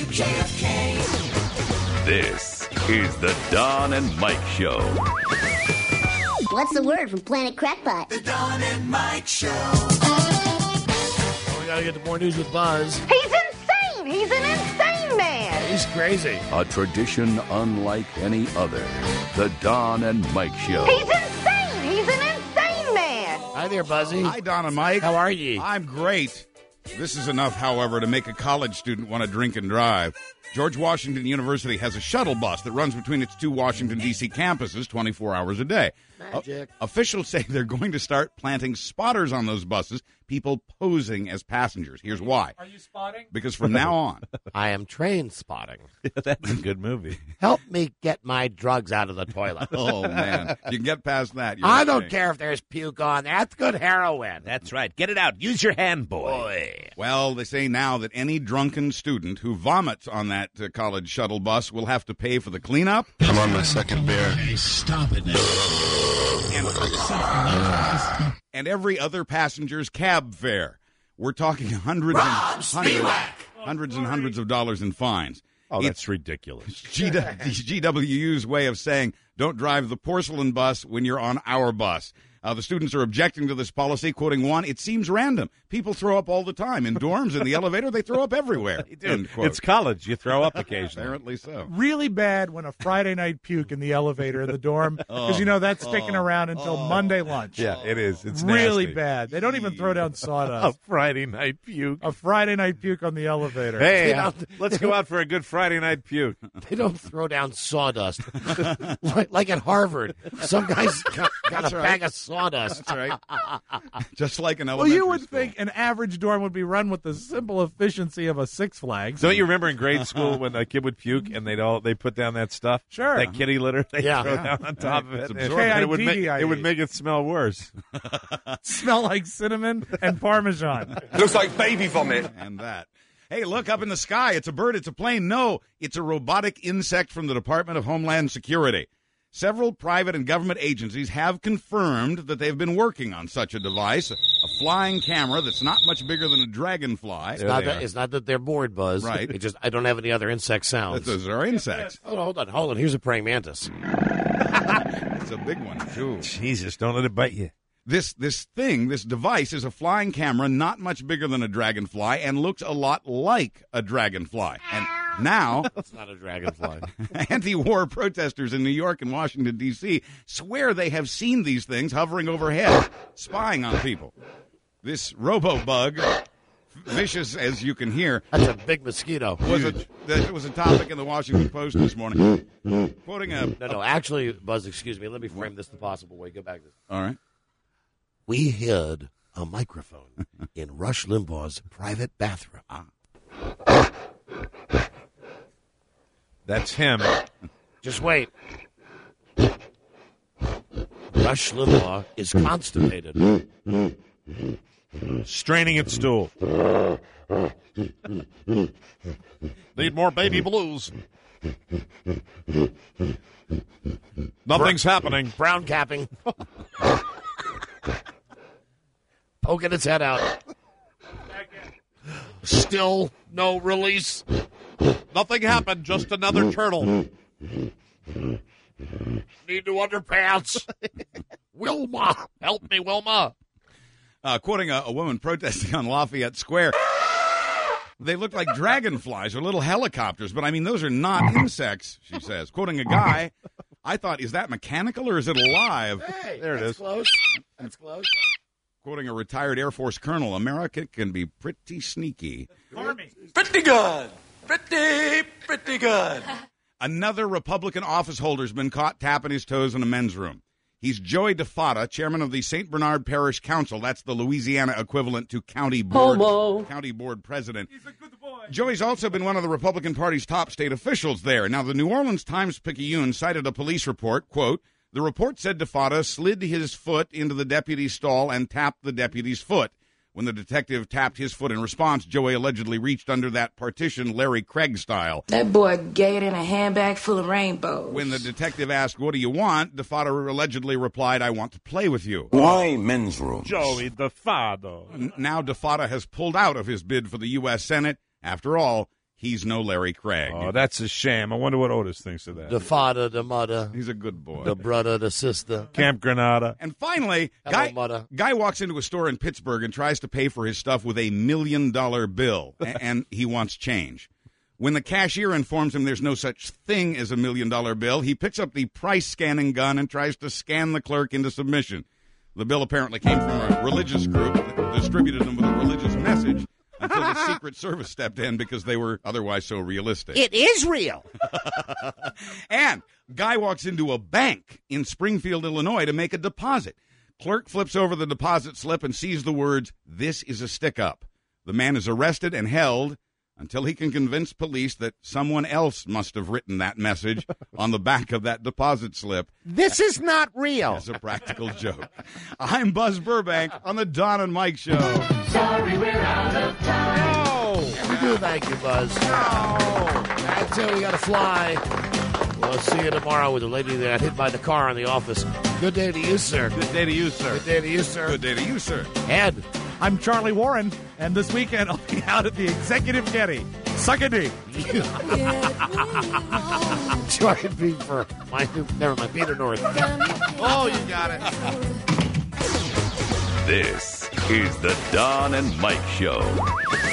WJFK. This is the Don and Mike Show. What's the word from Planet Crackpot? The Don and Mike Show. We gotta get to more news with Buzz. He's insane! He's an insane man! He's crazy. A tradition unlike any other. The Don and Mike Show. He's insane! He's an insane man! Hi there, Buzzy. Hi, Don and Mike. How are you? I'm great. This is enough, however, to make a college student want to drink and drive. George Washington University has a shuttle bus that runs between its two Washington, D.C. campuses 24 hours a day. Magic. Officials say they're going to start planting spotters on those buses, people posing as passengers. Here's why. Are you spotting? Because from now on, I am train spotting. That's a good movie. Help me get my drugs out of the toilet. oh, man, you can get past that. You're I don't okay. care if there's puke on there. That's good heroin. That's right. Get it out. Use your hand, boy. Well, they say now that any drunken student who vomits on that college shuttle bus will have to pay for the cleanup. I'm on my second beer. Hey, stop it now. And every other passenger's cab fare. We're talking hundreds and hundreds of dollars in fines. Oh, that's ridiculous. GWU's way of saying, don't drive the porcelain bus when you're on our bus. The students are objecting to this policy, quoting one, it seems random. People throw up all the time. In dorms, in the elevator, they throw up everywhere. End quote. It's college. You throw up occasionally. Apparently so. Really bad when a Friday night puke in the elevator in the dorm, because you know that's sticking around until Monday lunch. Yeah, it is. It's really nasty. bad. They don't even throw down A saudust. Friday night puke. A Friday night puke on the elevator. Hey, don't- let's go out for a good Friday night puke. They don't throw down sawdust. like at Harvard. Some guy's got That's a right. bag of sawdust. That's right. Just like an Well, elementary you would school. think an average dorm would be run with the simple efficiency of a Six Flags. Don't you remember in grade school when a kid would puke and they put down that stuff? Sure. That kitty litter they Yeah. throw down on top of it. It's And absorbent. it would make KIDDIA. it smell worse. Smell like cinnamon and Parmesan. Looks like baby vomit. And that. Hey, look up in the sky. It's a bird. It's a plane. No, it's a robotic insect from the Department of Homeland Security. Several private and government agencies have confirmed that they've been working on such a device, a flying camera that's not much bigger than a dragonfly. It's not that they're bored, Buzz. Right. It's just I don't have any other insect sounds. Those are insects. Hold on. Here's a praying mantis. It's a big one, too. Jesus, don't let it bite you. This device is a flying camera not much bigger than a dragonfly and looks a lot like a dragonfly. And now, It's not a dragonfly. anti-war protesters in New York and Washington, D.C. swear they have seen these things hovering overhead, spying on people. This robo-bug, vicious as you can hear, That's a big mosquito. was a topic in the Washington Post this morning. Quoting a... No. Actually, Buzz, excuse me. Let me frame this the possible way. Go back. All right. We hid a microphone in Rush Limbaugh's private bathroom. That's him. Just wait. Rush Limbaugh is constipated. Straining its stool. Need more baby blues. Nothing's happening. Brown capping. Poking its head out. Still no release. Nothing happened. Just another turtle. Need new underpants. Wilma. Help me, Wilma. Quoting a woman protesting on Lafayette Square. They look like dragonflies or little helicopters, but I mean, those are not insects, she says. Quoting a guy, I thought, is that mechanical or is it alive? Hey, There it is. Close. That's close. Quoting a retired Air Force colonel, America can be pretty sneaky. Pretty good. Pretty good. Another Republican office holder's been caught tapping his toes in a men's room. He's Joey DeFatta, chairman of the St. Bernard Parish Council. That's the Louisiana equivalent to county board president. He's a good boy. Joey's also been one of the Republican Party's top state officials there. Now, the New Orleans Times-Picayune cited a police report, quote, the report said DeFatta slid his foot into the deputy's stall and tapped the deputy's foot. When the detective tapped his foot in response, Joey allegedly reached under that partition Larry Craig style. That boy gay it in a handbag full of rainbows. When the detective asked, what do you want? DeFatta allegedly replied, I want to play with you. Why men's rooms? Joey DeFado. Now DeFatta has pulled out of his bid for the U.S. Senate. After all, he's no Larry Craig. Oh, that's a shame. I wonder what Otis thinks of that. The father, the mother, He's a good boy. the brother, the sister. Camp Granada. And finally, Hello, mother. guy walks into a store in Pittsburgh and tries to pay for his stuff with $1 million bill, and he wants change. When the cashier informs him there's no such thing as $1 million bill, he picks up the price scanning gun and tries to scan the clerk into submission. The bill apparently came from a religious group that distributed them with a religious message until the Secret Service stepped in because they were otherwise so realistic. It is real. And guy walks into a bank in Springfield, Illinois to make a deposit. Clerk flips over the deposit slip and sees the words, "This is a stick-up." The man is arrested and held until he can convince police that someone else must have written that message on the back of that deposit slip This is not real. as a practical joke. I'm Buzz Burbank on the Don and Mike Show. Sorry, we're out of time. We do thank you, Buzz. That's it. We got to fly. We'll see you tomorrow with the lady that got hit by the car in the office. Good day to you, sir. Good day to you, sir. Good day to you, sir. Good day to you, sir. Ed. I'm Charlie Warren, and this weekend I'll be out at the Executive Getty. Suck a D. Join me for my never mind, Peter North. Oh, you got it. This is the Don and Mike Show.